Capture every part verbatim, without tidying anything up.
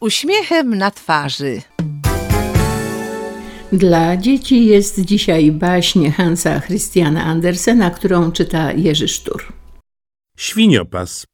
uśmiechem na twarzy. Dla dzieci jest dzisiaj baśń Hansa Christiana Andersena, którą czyta Jerzy Sztur. Świniopas.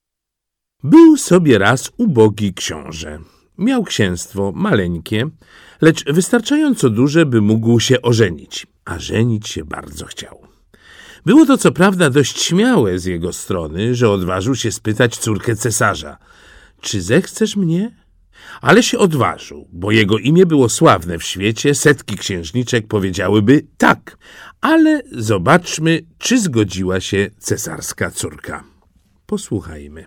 Był sobie raz ubogi książę. Miał księstwo maleńkie, lecz wystarczająco duże, by mógł się ożenić, a żenić się bardzo chciał. Było to co prawda dość śmiałe z jego strony, że odważył się spytać córkę cesarza: czy zechcesz mnie? Ale się odważył, bo jego imię było sławne w świecie, setki księżniczek powiedziałyby tak, ale zobaczmy, czy zgodziła się cesarska córka. Posłuchajmy.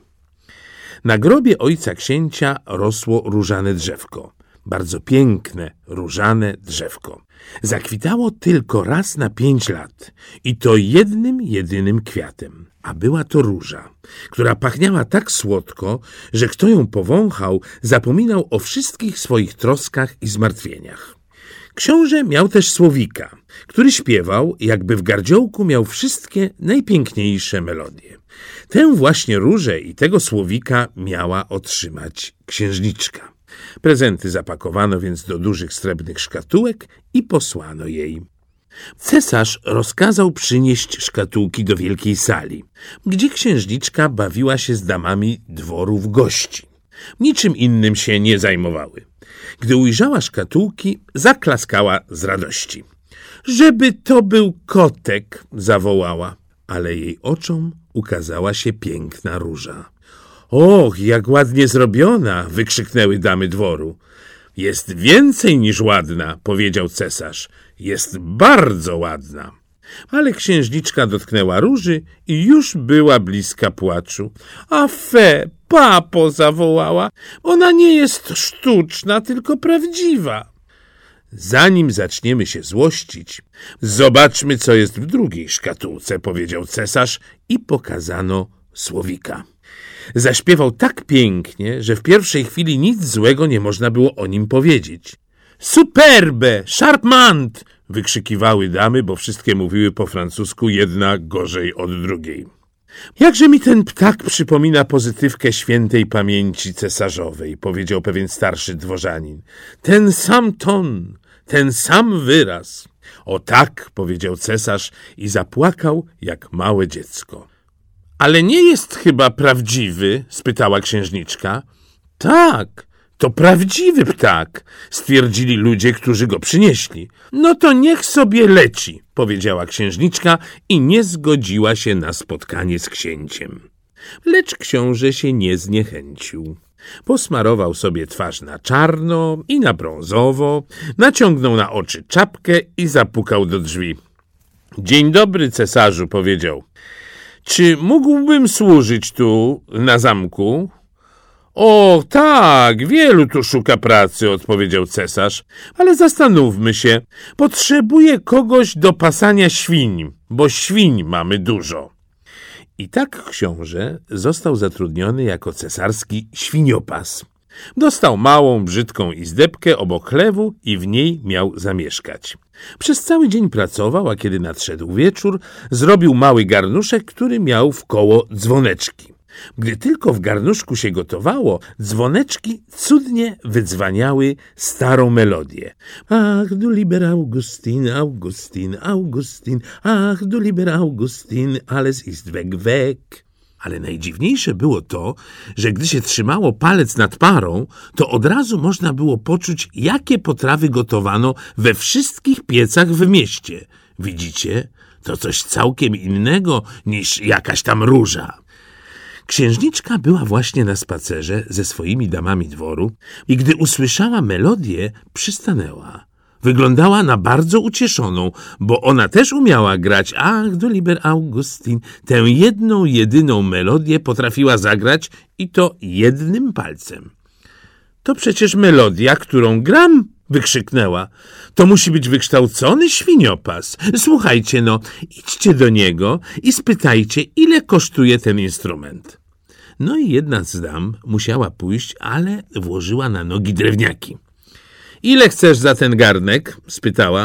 Na grobie ojca księcia rosło różane drzewko. Bardzo piękne, różane drzewko. Zakwitało tylko raz na pięć lat i to jednym, jedynym kwiatem. A była to róża, która pachniała tak słodko, że kto ją powąchał, zapominał o wszystkich swoich troskach i zmartwieniach. Książę miał też słowika, który śpiewał, jakby w gardziołku miał wszystkie najpiękniejsze melodie. Tę właśnie różę i tego słowika miała otrzymać księżniczka. Prezenty zapakowano więc do dużych srebrnych szkatułek i posłano jej. Cesarz rozkazał przynieść szkatułki do wielkiej sali, gdzie księżniczka bawiła się z damami dworów gości. Niczym innym się nie zajmowały. Gdy ujrzała szkatułki, zaklaskała z radości. Żeby to był kotek, zawołała, ale jej oczom ukazała się piękna róża. Och, jak ładnie zrobiona, wykrzyknęły damy dworu. Jest więcej niż ładna, powiedział cesarz. Jest bardzo ładna. Ale księżniczka dotknęła róży i już była bliska płaczu. A fe, papo, zawołała, ona nie jest sztuczna, tylko prawdziwa. Zanim zaczniemy się złościć, zobaczmy, co jest w drugiej szkatułce, powiedział cesarz i pokazano słowika. Zaśpiewał tak pięknie, że w pierwszej chwili nic złego nie można było o nim powiedzieć. Superbe, charmant! Wykrzykiwały damy, bo wszystkie mówiły po francusku, jedna gorzej od drugiej. Jakże mi ten ptak przypomina pozytywkę świętej pamięci cesarzowej, powiedział pewien starszy dworzanin. Ten sam ton, ten sam wyraz. O tak, powiedział cesarz i zapłakał jak małe dziecko. Ale nie jest chyba prawdziwy? Spytała księżniczka. Tak, to prawdziwy ptak, stwierdzili ludzie, którzy go przynieśli. No to niech sobie leci, powiedziała księżniczka i nie zgodziła się na spotkanie z księciem. Lecz książę się nie zniechęcił. Posmarował sobie twarz na czarno i na brązowo, naciągnął na oczy czapkę i zapukał do drzwi. Dzień dobry, cesarzu, powiedział. Czy mógłbym służyć tu, na zamku? O, tak, wielu tu szuka pracy, odpowiedział cesarz, ale zastanówmy się, potrzebuję kogoś do pasania świń, bo świń mamy dużo. I tak książę został zatrudniony jako cesarski świniopas. Dostał małą, brzydką izdebkę obok chlewu i w niej miał zamieszkać. Przez cały dzień pracował, a kiedy nadszedł wieczór, zrobił mały garnuszek, który miał wkoło dzwoneczki. Gdy tylko w garnuszku się gotowało, dzwoneczki cudnie wydzwaniały starą melodię. Ach, du lieber Augustin, Augustin, Augustin, ach, du lieber Augustin, alles ist weg, weg. Ale najdziwniejsze było to, że gdy się trzymało palec nad parą, to od razu można było poczuć, jakie potrawy gotowano we wszystkich piecach w mieście. Widzicie? To coś całkiem innego niż jakaś tam róża. Księżniczka była właśnie na spacerze ze swoimi damami dworu i gdy usłyszała melodię, przystanęła. Wyglądała na bardzo ucieszoną, bo ona też umiała grać. Ach, du lieber Augustin, tę jedną, jedyną melodię potrafiła zagrać i to jednym palcem. To przecież melodia, którą gram, wykrzyknęła. To musi być wykształcony świniopas. Słuchajcie no, idźcie do niego i spytajcie, ile kosztuje ten instrument. No i jedna z dam musiała pójść, ale włożyła na nogi drewniaki. Ile chcesz za ten garnek? Spytała.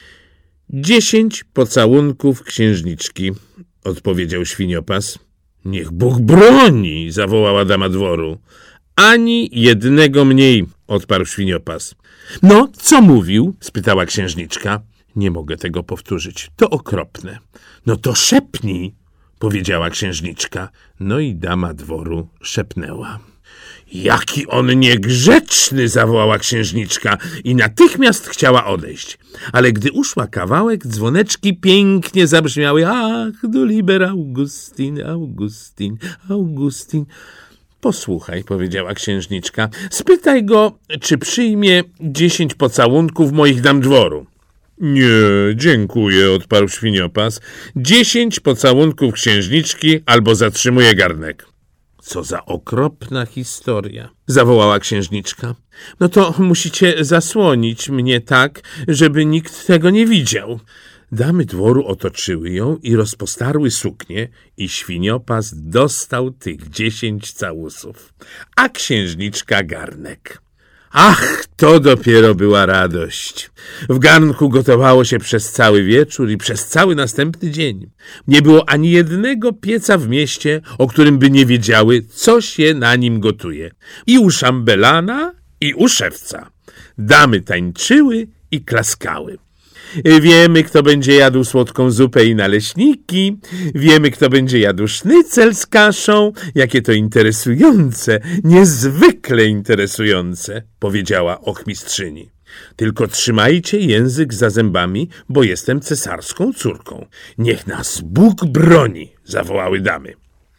Dziesięć pocałunków księżniczki, odpowiedział świniopas. Niech Bóg broni, zawołała dama dworu. Ani jednego mniej, odparł Świniopas. No, co mówił? Spytała księżniczka. Nie mogę tego powtórzyć, to okropne. No to szepnij, powiedziała księżniczka. No i dama dworu szepnęła. Jaki on niegrzeczny, zawołała księżniczka i natychmiast chciała odejść. Ale gdy uszła kawałek, dzwoneczki pięknie zabrzmiały. Ach, du lieber Augustin, Augustin, Augustin. Posłuchaj, powiedziała księżniczka, spytaj go, czy przyjmie dziesięć pocałunków moich dam dworu. Nie, dziękuję, odparł Świniopas. Dziesięć pocałunków księżniczki albo zatrzymuję garnek. Co za okropna historia, zawołała księżniczka. No to musicie zasłonić mnie tak, żeby nikt tego nie widział. Damy dworu otoczyły ją i rozpostarły suknię i Świniopas dostał tych dziesięć całusów, a księżniczka garnek. Ach, to dopiero była radość. W garnku gotowało się przez cały wieczór i przez cały następny dzień. Nie było ani jednego pieca w mieście, o którym by nie wiedziały, co się na nim gotuje. I u szambelana, i u szewca. Damy tańczyły i klaskały. Wiemy, kto będzie jadł słodką zupę i naleśniki. Wiemy, kto będzie jadł sznycel z kaszą. Jakie to interesujące, niezwykle interesujące, powiedziała ochmistrzyni. Tylko trzymajcie język za zębami, bo jestem cesarską córką. Niech nas Bóg broni, zawołały damy.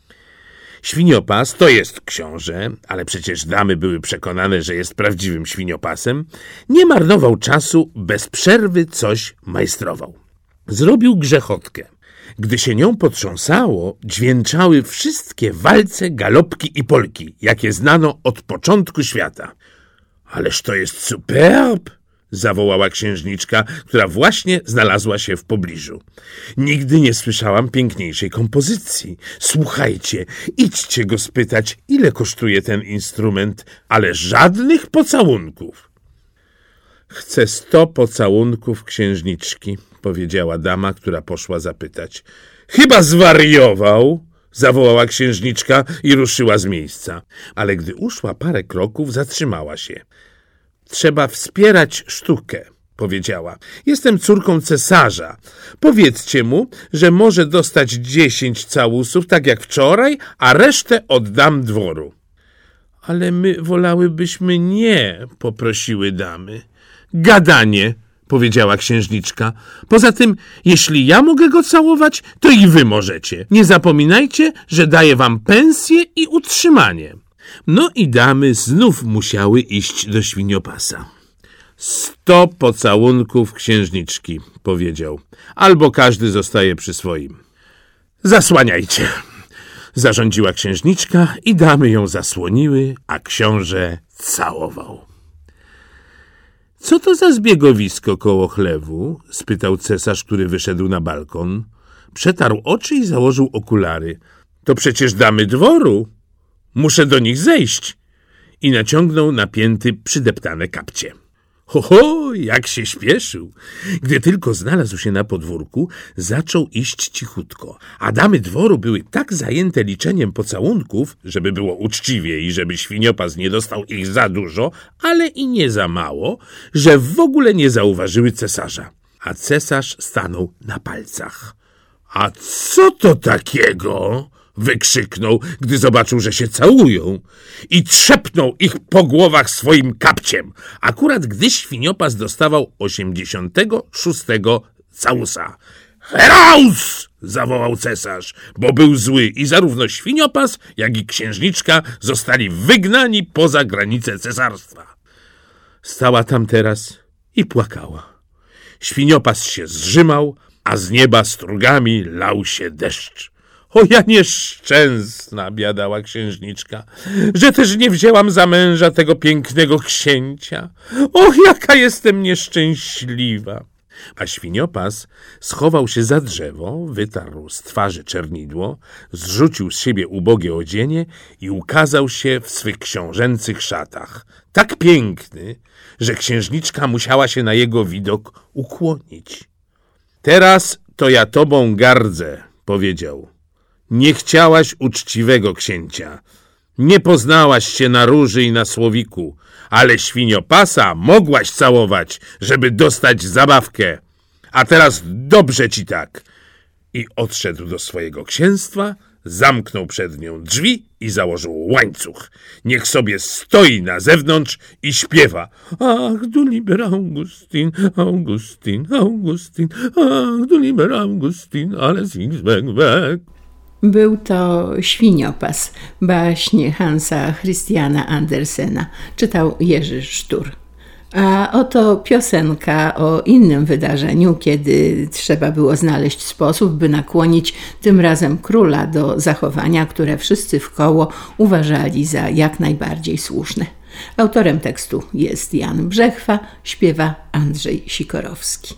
Świniopas to jest książę, ale przecież damy były przekonane, że jest prawdziwym świniopasem, nie marnował czasu, bez przerwy coś majstrował. Zrobił grzechotkę. Gdy się nią potrząsało, dźwięczały wszystkie walce, galopki i polki, jakie znano od początku świata. Ależ to jest superb! Zawołała księżniczka, która właśnie znalazła się w pobliżu. Nigdy nie słyszałam piękniejszej kompozycji. Słuchajcie, idźcie go spytać, ile kosztuje ten instrument, ale żadnych pocałunków. Chcę sto pocałunków księżniczki, powiedziała dama, która poszła zapytać. Chyba zwariował, zawołała księżniczka i ruszyła z miejsca. Ale gdy uszła parę kroków, zatrzymała się. Trzeba wspierać sztukę, powiedziała. Jestem córką cesarza. Powiedzcie mu, że może dostać dziesięć całusów, tak jak wczoraj, a resztę oddam dworu. Ale my wolałybyśmy nie, poprosiły damy. Gadanie, powiedziała księżniczka. Poza tym, jeśli ja mogę go całować, to i wy możecie. Nie zapominajcie, że daję wam pensję i utrzymanie. No i damy znów musiały iść do Świniopasa. Sto pocałunków księżniczki, powiedział. Albo każdy zostaje przy swoim. Zasłaniajcie, zarządziła księżniczka i damy ją zasłoniły, a książę całował. Co to za zbiegowisko koło chlewu? Spytał cesarz, który wyszedł na balkon. Przetarł oczy i założył okulary. To przecież damy dworu. Muszę do nich zejść. I naciągnął napięty, przydeptane kapcie. Ho, ho, jak się śpieszył. Gdy tylko znalazł się na podwórku, zaczął iść cichutko, a damy dworu były tak zajęte liczeniem pocałunków, żeby było uczciwie i żeby Świniopas nie dostał ich za dużo, ale i nie za mało, że w ogóle nie zauważyły cesarza. A cesarz stanął na palcach. A co to takiego? Wykrzyknął, gdy zobaczył, że się całują, i trzepnął ich po głowach swoim kapciem, akurat gdy Świniopas dostawał osiemdziesiątego szóstego całusa. Heraus! Zawołał cesarz, bo był zły i zarówno Świniopas, jak i księżniczka zostali wygnani poza granice cesarstwa. Stała tam teraz i płakała. Świniopas się zżymał, a z nieba strugami lał się deszcz. O, ja nieszczęsna, biadała księżniczka, że też nie wzięłam za męża tego pięknego księcia. Och, jaka jestem nieszczęśliwa. A Świniopas schował się za drzewo, wytarł z twarzy czernidło, zrzucił z siebie ubogie odzienie i ukazał się w swych książęcych szatach. Tak piękny, że księżniczka musiała się na jego widok ukłonić. Teraz to ja tobą gardzę, powiedział. Nie chciałaś uczciwego księcia. Nie poznałaś się na róży i na słowiku, ale świniopasa mogłaś całować, żeby dostać zabawkę. A teraz dobrze ci tak. I odszedł do swojego księstwa, zamknął przed nią drzwi i założył łańcuch. Niech sobie stoi na zewnątrz i śpiewa. Ach, du lieber Augustin, Augustin, Augustin, ach, du lieber Augustin, alles ist weg, weg. Był to Świniopas, baśnie Hansa Christiana Andersena. Czytał Jerzy Sztur. A oto piosenka o innym wydarzeniu, kiedy trzeba było znaleźć sposób, by nakłonić tym razem króla do zachowania, które wszyscy wkoło uważali za jak najbardziej słuszne. Autorem tekstu jest Jan Brzechwa, śpiewa Andrzej Sikorowski.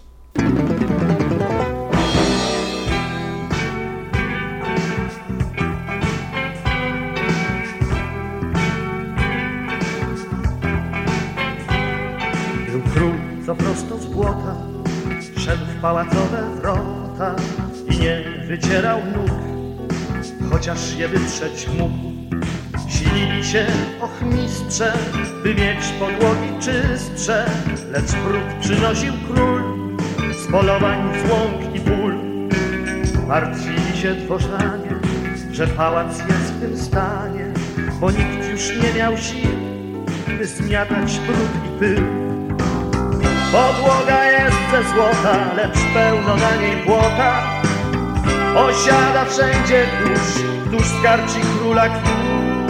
Co prosto z błota szedł w pałacowe wrota i nie wycierał nóg, chociaż je wytrzeć mógł. Silili się ochmistrze, by mieć podłogi czystsze, lecz brud przynosił król z polowań, z łąk i pól. Martwili się dworzanie, że pałac jest w tym stanie, bo nikt już nie miał sił, by zmiatać brud i pył. Podłoga jest ze złota, lecz pełno na niej błota. Osiada wszędzie kurz, któż skarci króla kurz.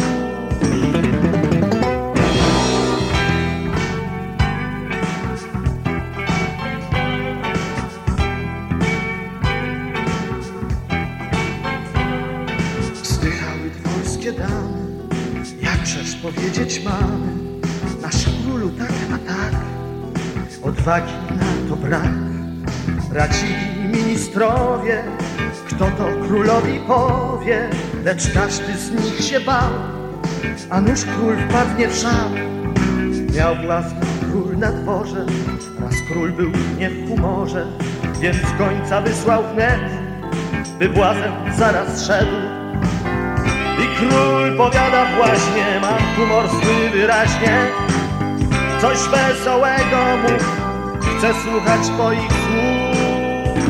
Wzdychały dworskie damy, jakżeż powiedzieć mamy, nasz królu tak a tak. Odwagi na to brak, radzili ministrowie, kto to królowi powie, lecz każdy z nich się bał, a nuż król wpadnie w szał. Miał własny król na dworze, raz król był nie w humorze, więc końca wysłał wnet, by błazen zaraz szedł. I król powiada właśnie, mam humor zły wyraźnie, coś wesołego mów, chcę słuchać twoich słów.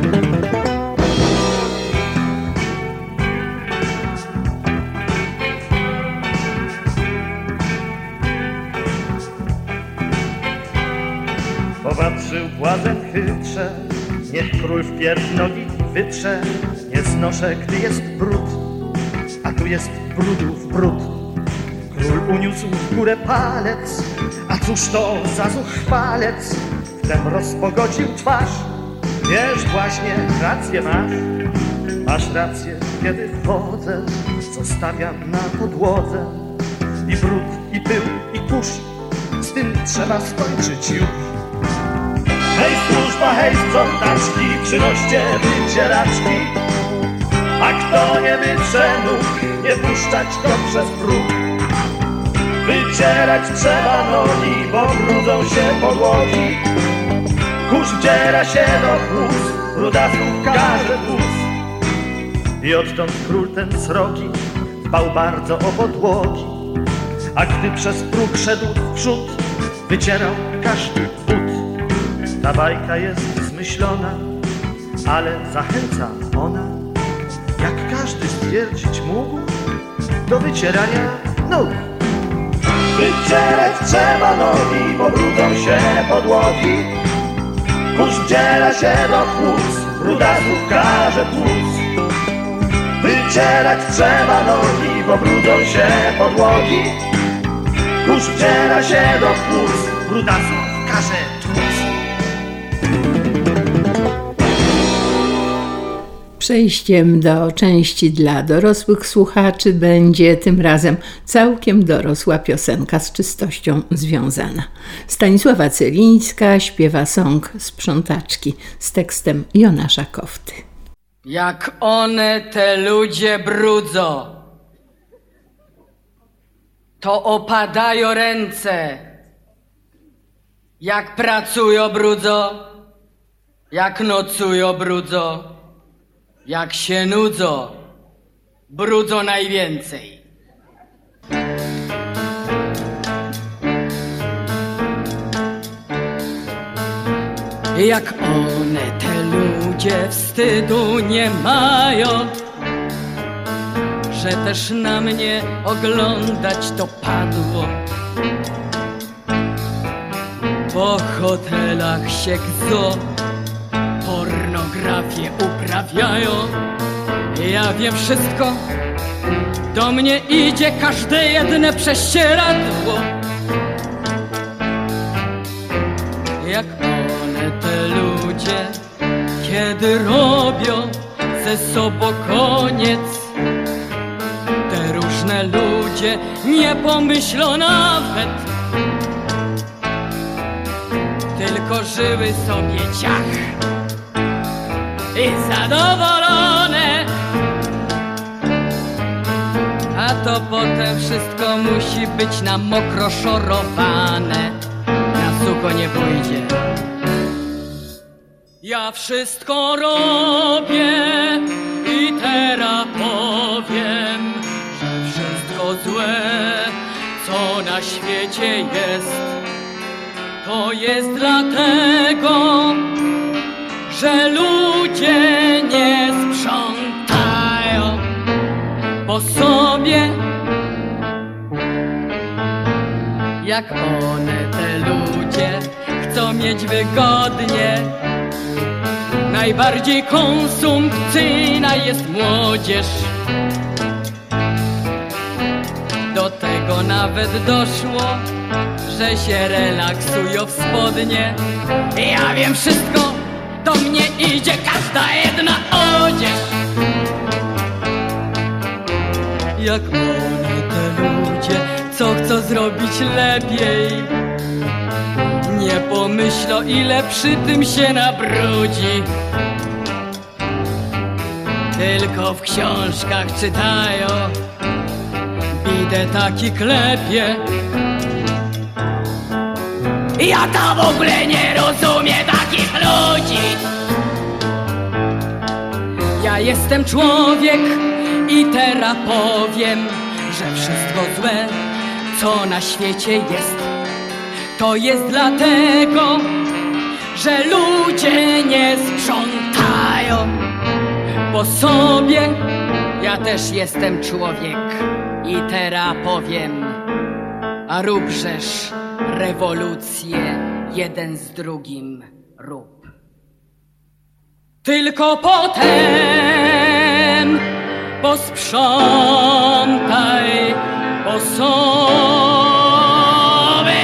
Popatrzył błazen chytrze, niech król wpierw nogi wytrze. Nie znoszę, gdy jest brud, a tu jest brudów brud. Król uniósł w górę palec, a cóż to za zuchwalec? Wtem rozpogodził twarz. Wiesz, właśnie rację masz. Masz rację, kiedy wchodzę, zostawiam na podłodze i brud, i pył, i kurz. Z tym trzeba skończyć już. Hej służba, hej sprzątaczki, przynoście wycieraczki, a kto nie wytrze nóg, nie puszczać go przez próg. Wycierać trzeba nogi, bo brudzą się podłogi. Kurz wdziera się do chłód, brudasów każe wóz. I odtąd król ten srogi dbał bardzo o podłogi, a gdy przez próg szedł w przód, wycierał każdy but. Ta bajka jest zmyślona, ale zachęca ona, jak każdy stwierdzić mógł, do wycierania nóg. Wycierać trzeba nogi, bo brudzą się podłogi. Kurz wdziera się do płuc, brudasów każe tłuc. Wycierać trzeba nogi, bo brudzą się podłogi. Kurz wdziera się do płuc, brudasów każe tłuc. Przejściem do części dla dorosłych słuchaczy będzie tym razem całkiem dorosła piosenka z czystością związana. Stanisława Celińska śpiewa song Sprzątaczki z tekstem Jonasza Kofty. Jak one te ludzie brudzą, to opadają ręce. Jak pracują brudzą, jak nocują brudzą, jak się nudzą, brudzą najwięcej. Jak one, te ludzie, wstydu nie mają, że też na mnie oglądać to padło. Po hotelach się gdzą, pornografię uprawiają. Ja wiem wszystko, do mnie idzie każde jedne prześcieradło. Jak one, te ludzie, kiedy robią ze sobą koniec, te różne ludzie nie pomyślą nawet, tylko żyły sobie ciach i zadowolone. A to potem wszystko musi być na mokro szorowane, na sucho nie pójdzie. Ja wszystko robię i teraz powiem, że wszystko złe, co na świecie jest, to jest dlatego, że ludzie nie sprzątają po sobie. Jak one, te ludzie, chcą mieć wygodnie. Najbardziej konsumpcyjna jest młodzież. Do tego nawet doszło, że się relaksują w spodnie. Ja wiem wszystko, do mnie idzie każda jedna odzież. Jak one, te ludzie, co chcą zrobić lepiej, nie pomyślą, ile przy tym się nabrudzi. Tylko w książkach czytają, bidę taki klepie. Ja to w ogóle nie rozumiem takich ludzi. Ja jestem człowiek i teraz powiem, że wszystko złe, co na świecie jest, to jest dlatego, że ludzie nie sprzątają po sobie. Ja też jestem człowiek i teraz powiem, a róbżesz rewolucję jeden z drugim rób. Tylko potem posprzątaj po sobie.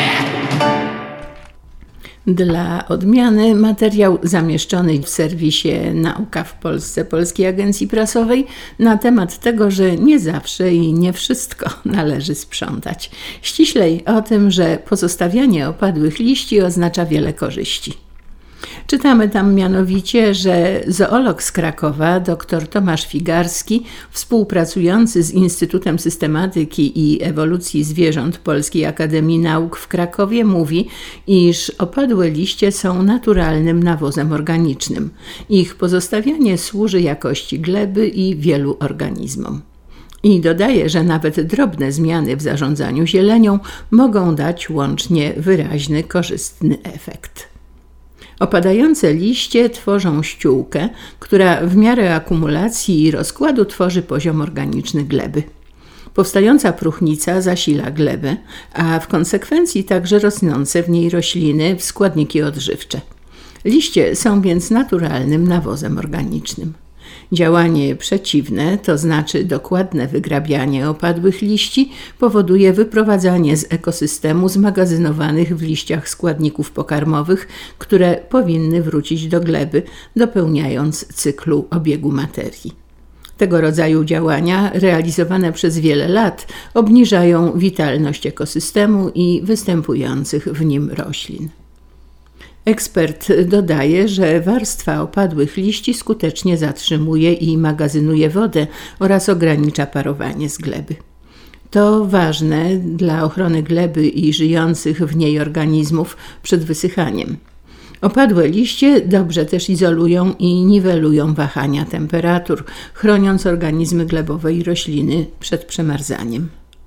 Dla odmiany materiał zamieszczony w serwisie Nauka w Polsce Polskiej Agencji Prasowej na temat tego, że nie zawsze i nie wszystko należy sprzątać. Ściślej o tym, że pozostawianie opadłych liści oznacza wiele korzyści. Czytamy tam mianowicie, że zoolog z Krakowa, dr Tomasz Figarski, współpracujący z Instytutem Systematyki i Ewolucji Zwierząt Polskiej Akademii Nauk w Krakowie, mówi, iż opadłe liście są naturalnym nawozem organicznym. Ich pozostawianie służy jakości gleby i wielu organizmom. I dodaje, że nawet drobne zmiany w zarządzaniu zielenią mogą dać łącznie wyraźny, korzystny efekt. Opadające liście tworzą ściółkę, która w miarę akumulacji i rozkładu tworzy poziom organiczny gleby. Powstająca próchnica zasila glebę, a w konsekwencji także rosnące w niej rośliny w składniki odżywcze. Liście są więc naturalnym nawozem organicznym. Działanie przeciwne, to znaczy dokładne wygrabianie opadłych liści, powoduje wyprowadzanie z ekosystemu zmagazynowanych w liściach składników pokarmowych, które powinny wrócić do gleby, dopełniając cyklu obiegu materii. Tego rodzaju działania, realizowane przez wiele lat, obniżają witalność ekosystemu i występujących w nim roślin. Ekspert dodaje, że warstwa opadłych liści skutecznie zatrzymuje i magazynuje wodę oraz ogranicza parowanie z gleby. To ważne dla ochrony gleby i żyjących w niej organizmów przed wysychaniem. Opadłe liście dobrze też izolują i niwelują wahania temperatur, chroniąc organizmy glebowe i rośliny przed przemarzaniem.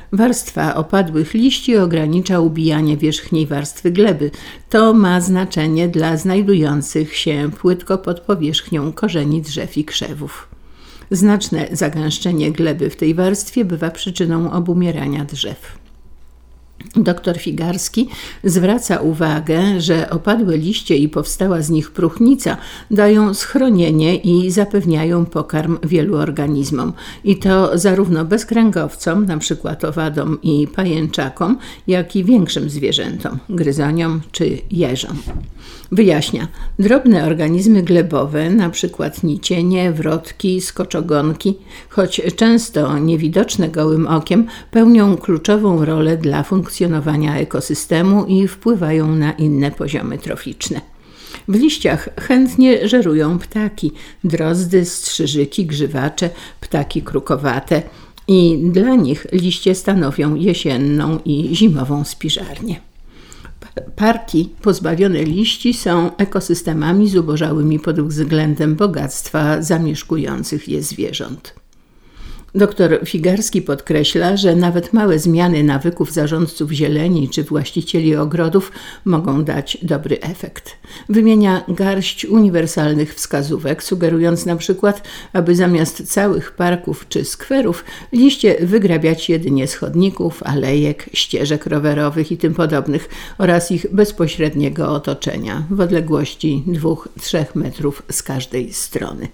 Warstwa opadłych liści ogranicza ubijanie wierzchniej warstwy gleby. To ma znaczenie dla znajdujących się płytko pod powierzchnią korzeni drzew i krzewów. Znaczne zagęszczenie gleby w tej warstwie bywa przyczyną obumierania drzew. Doktor Figarski zwraca uwagę, że opadłe liście i powstała z nich próchnica dają schronienie i zapewniają pokarm wielu organizmom. I to zarówno bezkręgowcom, np. owadom i pajęczakom, jak i większym zwierzętom, gryzoniom czy jeżom. Wyjaśnia, drobne organizmy glebowe, np. nicienie, wrotki, skoczogonki, choć często niewidoczne gołym okiem, pełnią kluczową rolę dla funkcjonowania ekosystemu i wpływają na inne poziomy troficzne. W liściach chętnie żerują ptaki, drozdy, strzyżyki, grzywacze, ptaki krukowate i dla nich liście stanowią jesienną i zimową spiżarnię. Parki pozbawione liści są ekosystemami zubożałymi pod względem bogactwa zamieszkujących je zwierząt. Doktor Figarski podkreśla, że nawet małe zmiany nawyków zarządców zieleni czy właścicieli ogrodów mogą dać dobry efekt. Wymienia garść uniwersalnych wskazówek, sugerując na przykład, aby zamiast całych parków czy skwerów liście wygrabiać jedynie z chodników, alejek, ścieżek rowerowych i tym podobnych oraz ich bezpośredniego otoczenia w odległości dwóch do trzech metrów z każdej strony.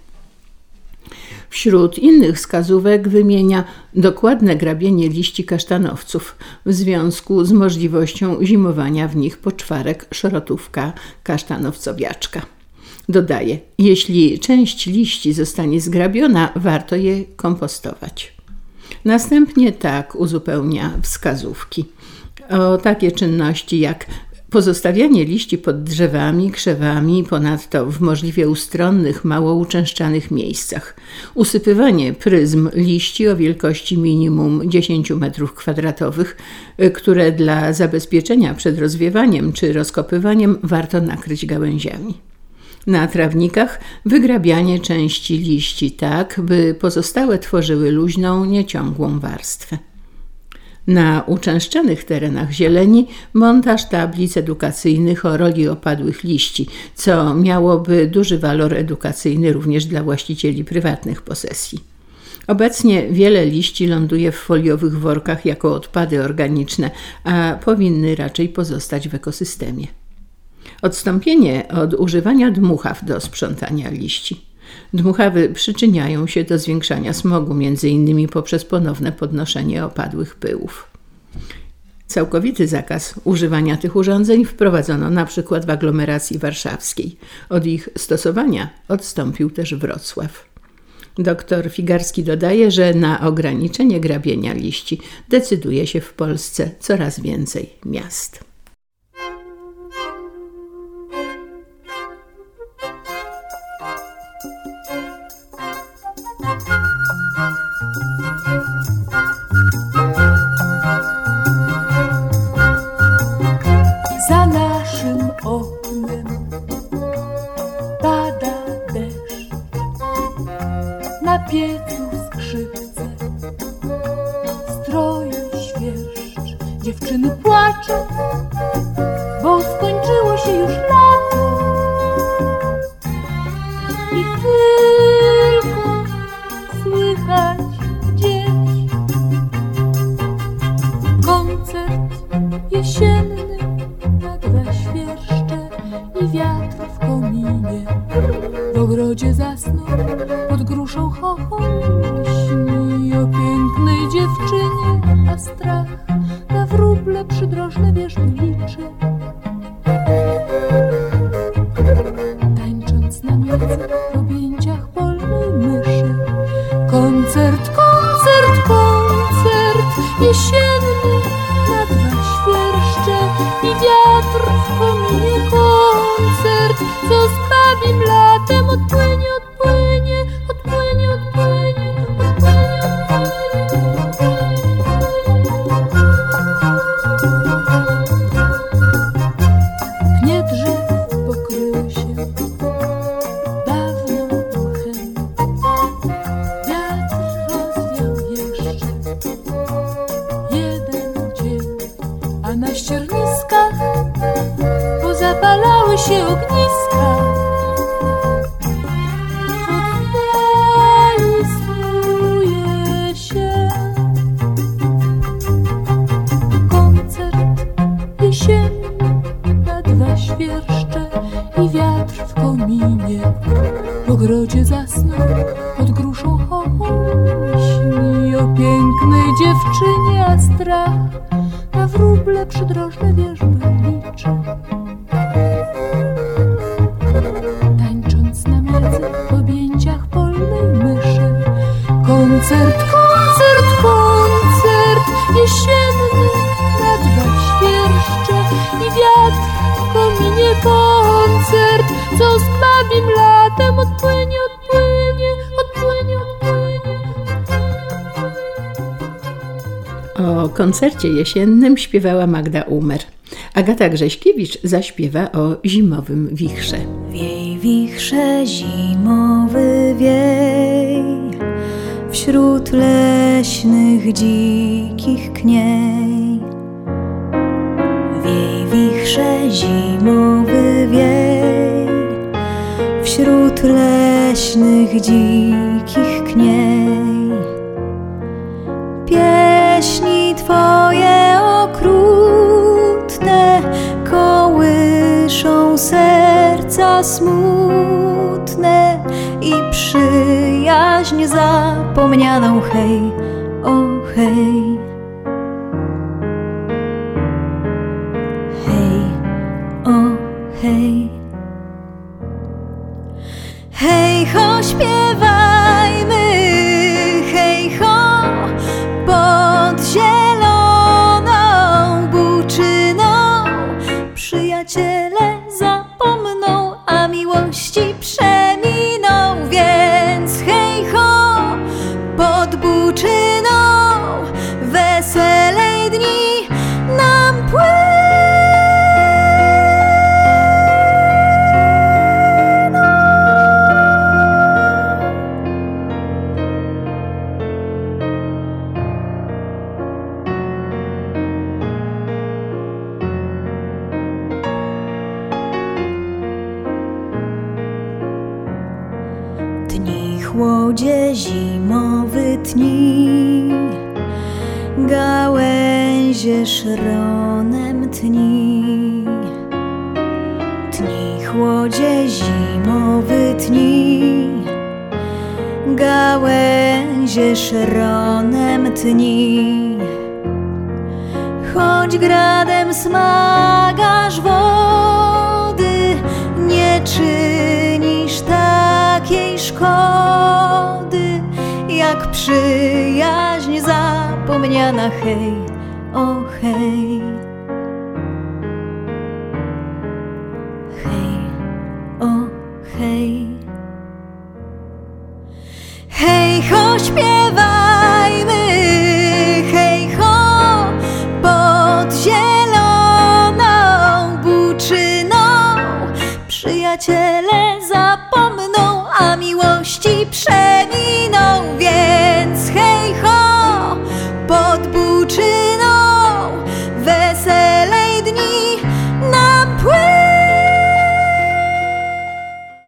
Wśród innych wskazówek wymienia dokładne grabienie liści kasztanowców w związku z możliwością zimowania w nich poczwarek, szrotówka, kasztanowcowiaczka. Dodaje, jeśli część liści zostanie zgrabiona, warto je kompostować. Następnie tak uzupełnia wskazówki o takie czynności jak pozostawianie liści pod drzewami, krzewami, ponadto w możliwie ustronnych, mało uczęszczanych miejscach. Usypywanie pryzm liści o wielkości minimum dziesięć metrów kwadratowych, które dla zabezpieczenia przed rozwiewaniem czy rozkopywaniem warto nakryć gałęziami. Na trawnikach wygrabianie części liści tak, by pozostałe tworzyły luźną, nieciągłą warstwę. Na uczęszczanych terenach zieleni montaż tablic edukacyjnych o roli opadłych liści, co miałoby duży walor edukacyjny również dla właścicieli prywatnych posesji. Obecnie wiele liści ląduje w foliowych workach jako odpady organiczne, a powinny raczej pozostać w ekosystemie. Odstąpienie od używania dmuchaw do sprzątania liści. Dmuchawy przyczyniają się do zwiększania smogu, między innymi poprzez ponowne podnoszenie opadłych pyłów. Całkowity zakaz używania tych urządzeń wprowadzono na przykład w aglomeracji warszawskiej. Od ich stosowania odstąpił też Wrocław. Doktor Figarski dodaje, że na ograniczenie grabienia liści decyduje się w Polsce coraz więcej miast. Za naszym oknem pada deszcz, na piecu skrzypce, stroi świerszcz. Dziewczyny płaczą, bo skończyło się już lato i tylko słychać gdzieś koncert jesienny. Świerszcze i wiatr w kominie. W ogrodzie zasnął pod gruszą chochol. Śni o pięknej dziewczynie, a strach na wróble przydrożne wierzby liczy. Tańcząc na miodze w objęciach polnej myszy. Koncert, koncert, koncert jesienny na dwa świerszcze i wiatr w kominie. Koncert, co z babim latem odpłynie, odpłynie, odpłynie, odpłynie, odpłynie, odpłynie. się ogniska. Oddali snuje się koncert jesienny na dwa świerszcze i wiatr w kominie. W ogrodzie zasnął pod gruszą chochą. Śni o pięknej dziewczynie, a strach na wróble przydrożne wierzby liczy. Tańcząc na miedzy w objęciach polnej myszy. Koncert, koncert, koncert jesienny na dwa świerszcze i wiatr w kominie. Koncert, co z babim latem odpłynie, odpłynie, odpłynie, odpłynie. O koncercie jesiennym śpiewała Magda Umer. Agata Grześkiewicz zaśpiewa o zimowym wichrze. Wiej, wichrze zimowy, wiej, wśród leśnych dzikich kniei. Wiej, wichrze zimowy, wiej, wśród leśnych dzikich kniei. Pieśni twoje okrutne kołyszą serca smutne i przyjaźń zapomnianą, hej, o hej. Hej, o hej. Hej ho, śpiewajmy, hej ho, pod zieloną buczyną. Przyjaciele zapomną, a miłości przeminą, więc hej ho, pod buczyną weselej dni nam płyną. Dni chłodzie zimowy tni, gałęzie szronem tni. Dni chłodzie zimowy tni, gałęzie szronem tni. Choć gradem smagasz wody, nie czynisz takiej szkody, jak przyjaźń zapomniana, hej, o hej. Hej, o hej. Hej ho, śpiewajmy, hej ho, pod zieloną buczyną. Przyjaciele zapomną, a miłości przeminą.